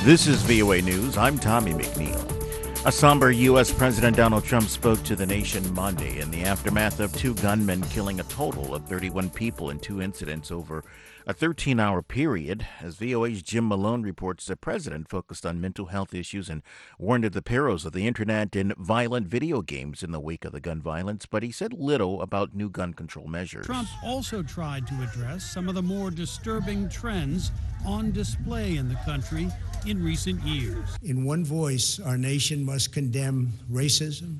This is VOA News. I'm Tommy McNeil. A somber U.S. President Donald Trump spoke to the nation Monday in the aftermath of two gunmen killing a total of 31 people in two incidents over a 13-hour period. As VOA's Jim Malone reports, the president focused on mental health issues and warned of the perils of the internet and violent video games in the wake of the gun violence, but he said little about new gun control measures. Trump also tried to address some of the more disturbing trends on display in the country in recent years. In one voice, our nation must condemn racism,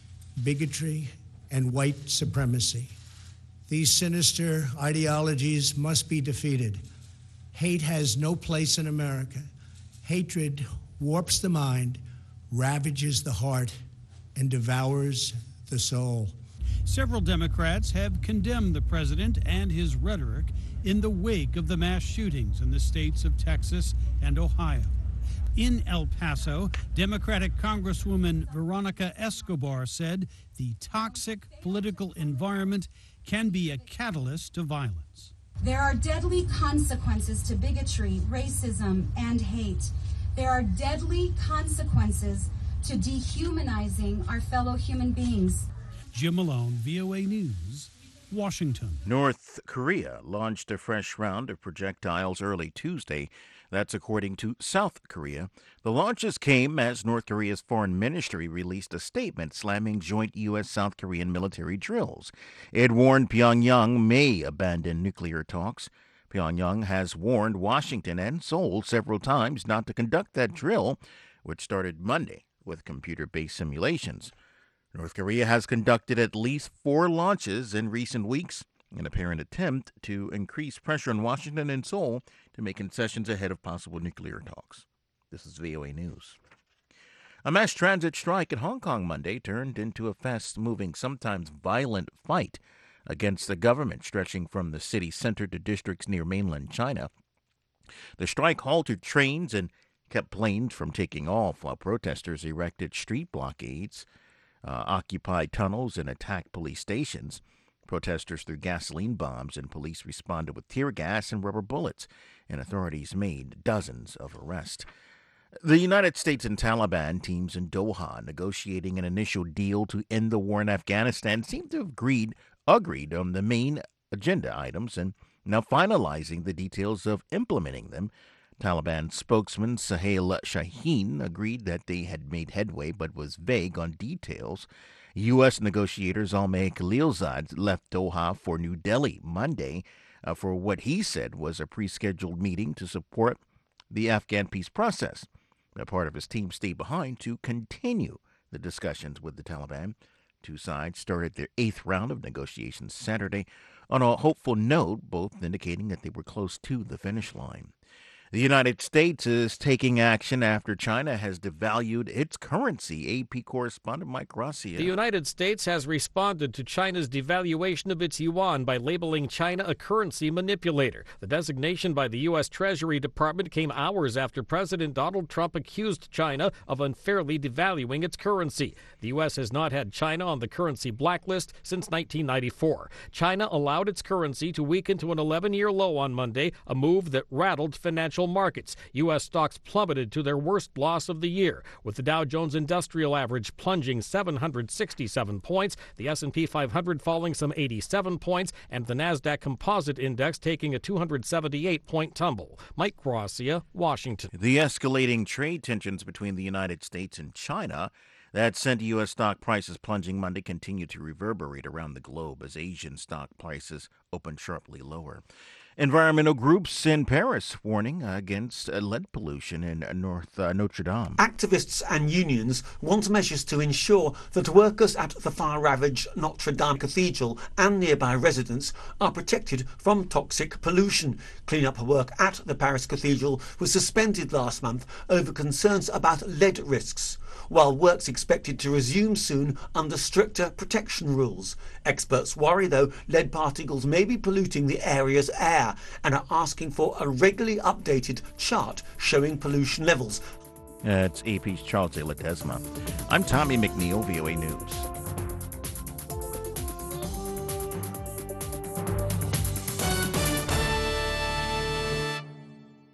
bigotry, and white supremacy. These sinister ideologies must be defeated. Hate has no place in America. Hatred warps the mind, ravages the heart, and devours the soul. Several Democrats have condemned the president and his rhetoric in the wake of the mass shootings in the states of Texas and Ohio. In El Paso, Democratic Congresswoman Veronica Escobar said the toxic political environment can be a catalyst to violence. There are deadly consequences to bigotry, racism, and hate. There are deadly consequences to dehumanizing our fellow human beings. Jim Malone, VOA News, Washington. North Korea launched a fresh round of projectiles early Tuesday. That's according to South Korea. The launches came as North Korea's foreign ministry released a statement slamming joint U.S.-South Korean military drills. It warned Pyongyang may abandon nuclear talks. Pyongyang has warned Washington and Seoul several times not to conduct that drill, which started Monday with computer-based simulations. North Korea has conducted at least 4 launches in recent weeks, an apparent attempt to increase pressure on Washington and Seoul to make concessions ahead of possible nuclear talks. This is VOA News. A mass transit strike in Hong Kong Monday turned into a fast-moving, sometimes violent fight against the government, stretching from the city center to districts near mainland China. The strike halted trains and kept planes from taking off, while protesters erected street blockades, occupied tunnels, and attacked police stations. Protesters threw gasoline bombs, and police responded with tear gas and rubber bullets, and authorities made dozens of arrests. The United States and Taliban teams in Doha negotiating an initial deal to end the war in Afghanistan seem to have agreed on the main agenda items and now finalizing the details of implementing them. Taliban spokesman Sahel Shaheen agreed that they had made headway but was vague on details. U.S. negotiator Zalmay Khalilzad left Doha for New Delhi Monday for what he said was a pre-scheduled meeting to support the Afghan peace process. A part of his team stayed behind to continue the discussions with the Taliban. Two sides started their 8th round of negotiations Saturday on a hopeful note, both indicating that they were close to the finish line. The United States is taking action after China has devalued its currency. AP correspondent Mike Gracia. The United States has responded to China's devaluation of its yuan by labeling China a currency manipulator. The designation by the U.S. Treasury Department came hours after President Donald Trump accused China of unfairly devaluing its currency. The U.S. has not had China on the currency blacklist since 1994. China allowed its currency to weaken to an 11-year low on Monday, a move that rattled financial markets. U.S. stocks plummeted to their worst loss of the year, with the Dow Jones Industrial Average plunging 767 points, the S&P 500 falling some 87 points, and the Nasdaq Composite Index taking a 278-point tumble. Mike Gracia, Washington. The escalating trade tensions between the United States and China that sent U.S. stock prices plunging Monday continue to reverberate around the globe as Asian stock prices open sharply lower. Environmental groups in Paris warning against lead pollution in Notre Dame. Activists and unions want measures to ensure that workers at the fire-ravaged Notre Dame Cathedral and nearby residents are protected from toxic pollution. Clean-up work at the Paris Cathedral was suspended last month over concerns about lead risks, while work's expected to resume soon under stricter protection rules. Experts worry, though, lead particles may be polluting the area's air and are asking for a regularly updated chart showing pollution levels. It's AP's Charles de Ledesma. I'm Tommy McNeil, VOA News.